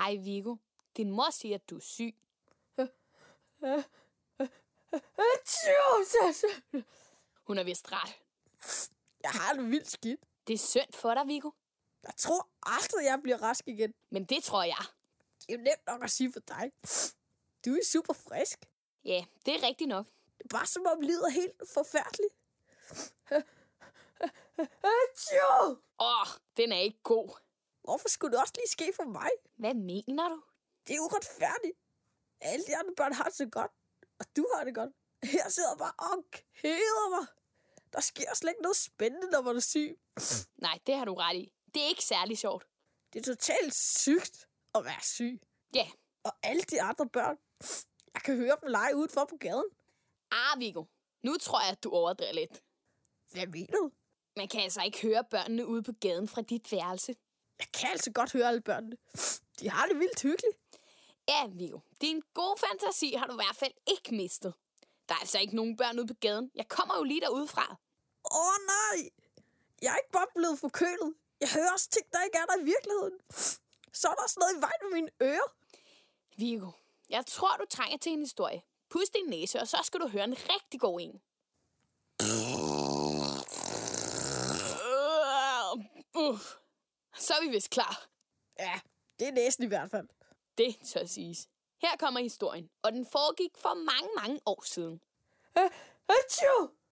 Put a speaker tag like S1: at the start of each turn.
S1: Hej Viggo. Din mor siger, at du er syg. Hun er vist ret.
S2: Jeg har det vildt skidt.
S1: Det er synd for dig, Viggo.
S2: Jeg tror aldrig, jeg bliver rask igen.
S1: Men det tror jeg.
S2: Det er jo nemt nok at sige for dig. Du er super frisk.
S1: Ja, det er rigtigt nok.
S2: Det er bare som om livet er helt forfærdeligt.
S1: Den er ikke god.
S2: Hvorfor skulle det også lige ske for mig?
S1: Hvad mener du?
S2: Det er uretfærdigt. Alle de andre børn har det så godt, og du har det godt. Her sidder jeg bare og keder mig. Der sker slet ikke noget spændende, når man er syg.
S1: Nej, det har du ret i. Det er ikke særlig sjovt.
S2: Det er totalt sygt at være syg.
S1: Ja.
S2: Og alle de andre børn, jeg kan høre dem lege udenfor på gaden.
S1: Viggo. Nu tror jeg, at du overdriver lidt.
S2: Hvad mener du?
S1: Man kan altså ikke høre børnene ude på gaden fra dit værelse.
S2: Jeg kan altså godt høre alle børnene. De har det vildt hyggeligt.
S1: Ja, Viggo. Din gode fantasi har du i hvert fald ikke mistet. Der er altså ikke nogen børn ude på gaden. Jeg kommer jo lige derudefra.
S2: Nej! Jeg er ikke bare blevet forkølet. Jeg hører også ting, der ikke er der i virkeligheden. Så er der også noget i vejen med mine ører.
S1: Viggo, jeg tror, du trænger til en historie. Pust din næse, og så skal du høre en rigtig god en. Så er vi vist klar.
S2: Ja, det er næsten i hvert fald.
S1: Det så siges. Her kommer historien, og den foregik for mange, mange år siden.